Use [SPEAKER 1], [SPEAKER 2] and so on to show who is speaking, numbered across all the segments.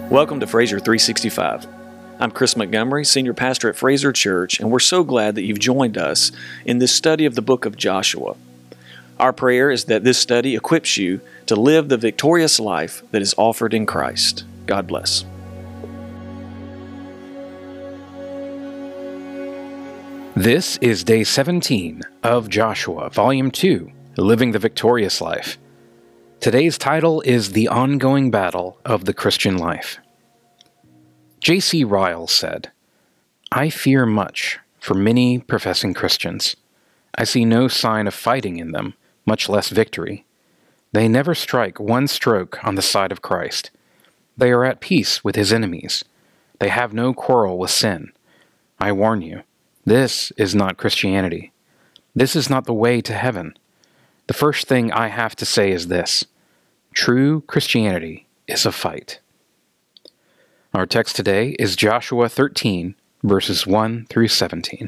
[SPEAKER 1] Welcome to Fraser 365. I'm Chris Montgomery, Senior Pastor at Fraser Church, and we're so glad that you've joined us in this study of the book of Joshua. Our prayer is that this study equips you to live the victorious life that is offered in Christ. God bless.
[SPEAKER 2] This is day 17 of Joshua, Volume 2, Living the Victorious Life. Today's title is The Ongoing Battle of the Christian Life. J.C. Ryle said, "I fear much for many professing Christians. I see no sign of fighting in them, much less victory. They never strike one stroke on the side of Christ. They are at peace with his enemies. They have no quarrel with sin. I warn you, this is not Christianity. This is not the way to heaven. The first thing I have to say is this: true Christianity is a fight." Our text today is Joshua 13, verses 1 through 17.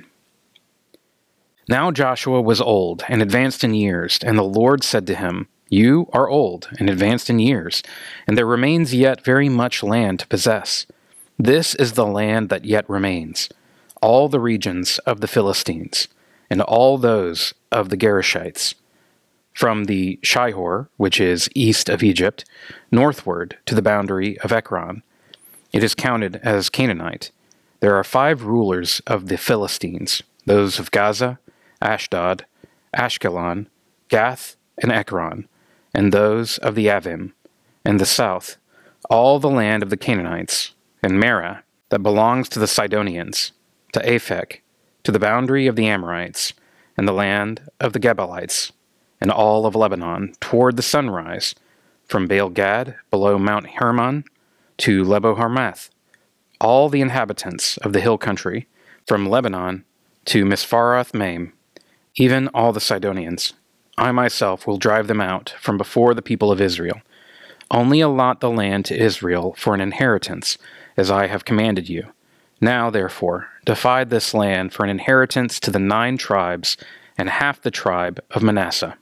[SPEAKER 2] Now Joshua was old and advanced in years, and the Lord said to him, "You are old and advanced in years, and there remains yet very much land to possess. This is the land that yet remains, all the regions of the Philistines, and all those of the Gerishites, from the Shihor, which is east of Egypt, northward to the boundary of Ekron. It is counted as Canaanite. There are 5 rulers of the Philistines, those of Gaza, Ashdod, Ashkelon, Gath, and Ekron, and those of the Avim, and the south, all the land of the Canaanites, and Marah, that belongs to the Sidonians, to Aphek, to the boundary of the Amorites, and the land of the Gebalites, and all of Lebanon, toward the sunrise, from Baal-Gad below Mount Hermon to Lebo-Hamath, all the inhabitants of the hill country, from Lebanon to Mispharath-Maim, even all the Sidonians. I myself will drive them out from before the people of Israel. Only allot the land to Israel for an inheritance, as I have commanded you. Now, therefore, divide this land for an inheritance to the 9 tribes and half the tribe of Manasseh."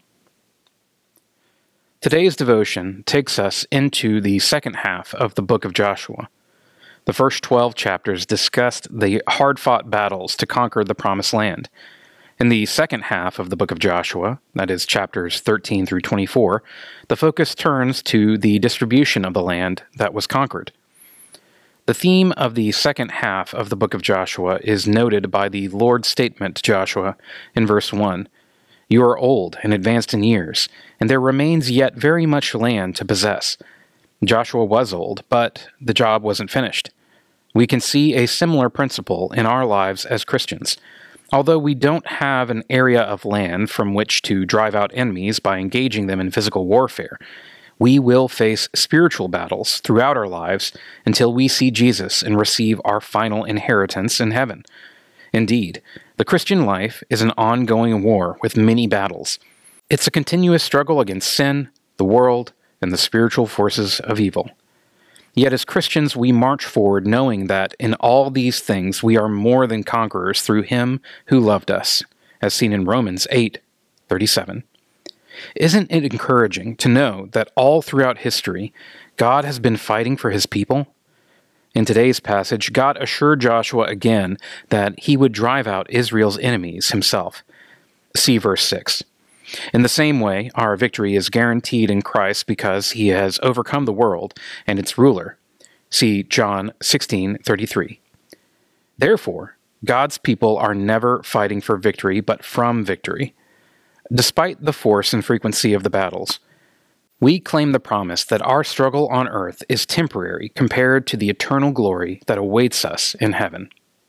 [SPEAKER 2] Today's devotion takes us into the second half of the book of Joshua. The first 12 chapters discussed the hard-fought battles to conquer the Promised Land. In the second half of the book of Joshua, that is chapters 13 through 24, the focus turns to the distribution of the land that was conquered. The theme of the second half of the book of Joshua is noted by the Lord's statement to Joshua in verse 1. "You are old and advanced in years, and there remains yet very much land to possess." Joshua was old, but the job wasn't finished. We can see a similar principle in our lives as Christians. Although we don't have an area of land from which to drive out enemies by engaging them in physical warfare, we will face spiritual battles throughout our lives until we see Jesus and receive our final inheritance in heaven. Indeed, the Christian life is an ongoing war with many battles. It's a continuous struggle against sin, the world, and the spiritual forces of evil. Yet as Christians, we march forward knowing that in all these things we are more than conquerors through Him who loved us, as seen in Romans 8:37. Isn't it encouraging to know that all throughout history, God has been fighting for His people? In today's passage, God assured Joshua again that he would drive out Israel's enemies himself. See verse 6. In the same way, our victory is guaranteed in Christ because he has overcome the world and its ruler. See John 16:33. Therefore, God's people are never fighting for victory, but from victory. Despite the force and frequency of the battles, we claim the promise that our struggle on earth is temporary compared to the eternal glory that awaits us in heaven.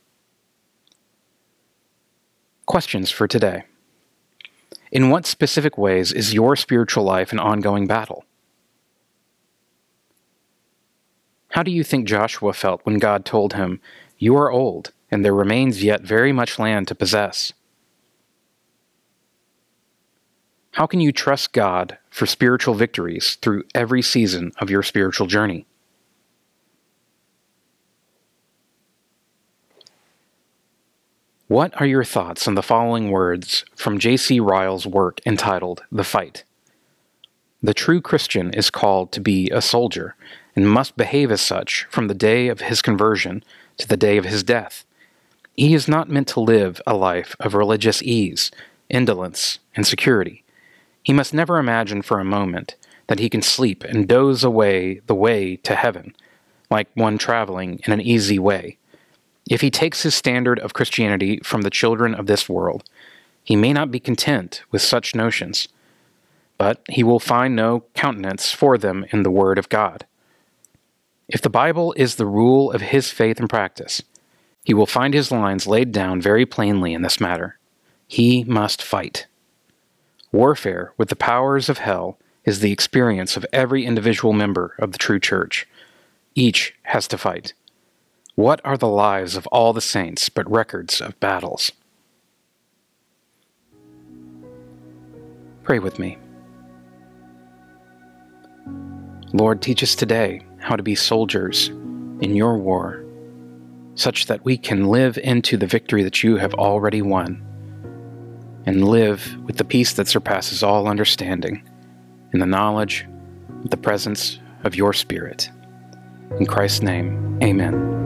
[SPEAKER 2] Questions for today. In what specific ways is your spiritual life an ongoing battle? How do you think Joshua felt when God told him, "You are old, and there remains yet very much land to possess"? How can you trust God for spiritual victories through every season of your spiritual journey? What are your thoughts on the following words from J.C. Ryle's work entitled The Fight? The true Christian is called to be a soldier, and must behave as such from the day of his conversion to the day of his death. He is not meant to live a life of religious ease, indolence, and security. He must never imagine for a moment that he can sleep and doze away the way to heaven, like one traveling in an easy way. If he takes his standard of Christianity from the children of this world, he may not be content with such notions, but he will find no countenance for them in the Word of God. If the Bible is the rule of his faith and practice, he will find his lines laid down very plainly in this matter. He must fight. Warfare with the powers of hell is the experience of every individual member of the true church. Each has to fight. What are the lives of all the saints but records of battles? Pray with me. Lord, teach us today how to be soldiers in your war, such that we can live into the victory that you have already won, and live with the peace that surpasses all understanding, in the knowledge of the presence of your Spirit. In Christ's name, amen.